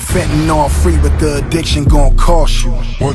Fentanyl free, but the addiction gon' cost you. One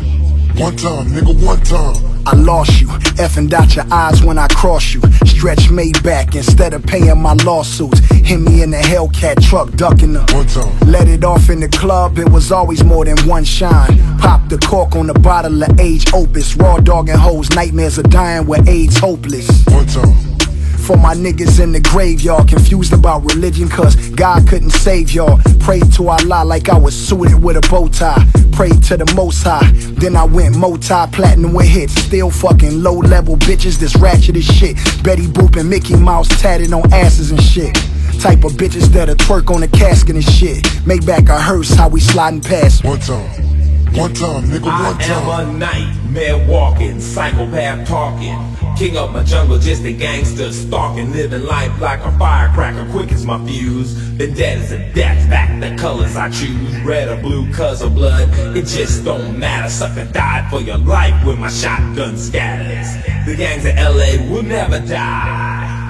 time, nigga, one time. I lost you, effing out your eyes when I cross you. Stretch Maybach instead of paying my lawsuits. Hit me in the Hellcat truck, ducking the One time. Let it off in the club, it was always more than one shine. Pop the cork on the bottle of age opus. Raw dog and hoes, nightmares of dying with AIDS hopeless. One time. For my niggas in the graveyard, confused about religion cause God couldn't save y'all. Prayed to Allah like I was suited with a bow tie. Prayed to the Most High, then I went multi-platinum with hits. Still fucking low-level bitches, this ratchet as shit. Betty Boop and Mickey Mouse tatted on asses and shit. Type of bitches that'll twerk on the casket and shit. Make back a hearse, how we sliding past. One time, nigga, one time. I am a nightmare walking, psychopath talking. King of my jungle, just a gangster stalking. Living life like a firecracker, quick as my fuse. Been dead as a death, back the colors I choose. Red or blue, cause of blood, it just don't matter. Sucker died for your life when my shotgun scatters. The gangs of LA will never die,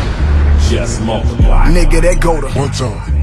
just multiply. Nigga, that go to One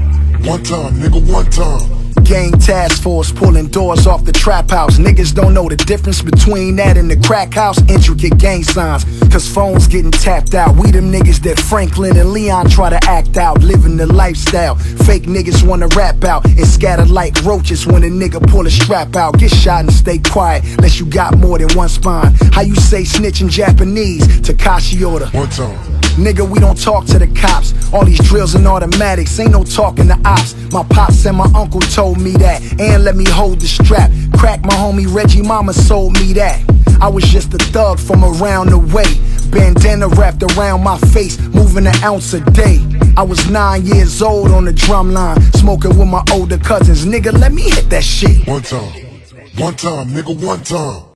time, nigga, one time. Gang task force pulling doors off the trap house. Niggas don't know the difference between that and the crack house. Intricate gang signs, cause phones getting tapped out. We them niggas that Franklin and Leon try to act out. Living the lifestyle, fake niggas wanna rap out and scatter like roaches when a nigga pull a strap out. Get shot and stay quiet, unless you got more than one spine. How you say snitch in Japanese? Takashi Oda. One time. Nigga, we don't talk to the cops. All these drills and automatics, ain't no talking to ops. My pops and my uncle told me that, and let me hold the strap. Crack, my homie Reggie Mama sold me that. I was just a thug from around the way. Bandana wrapped around my face, moving an ounce a day. I was 9 years old on the drum line, smoking with my older cousins. Nigga, let me hit that shit. One time, nigga, one time.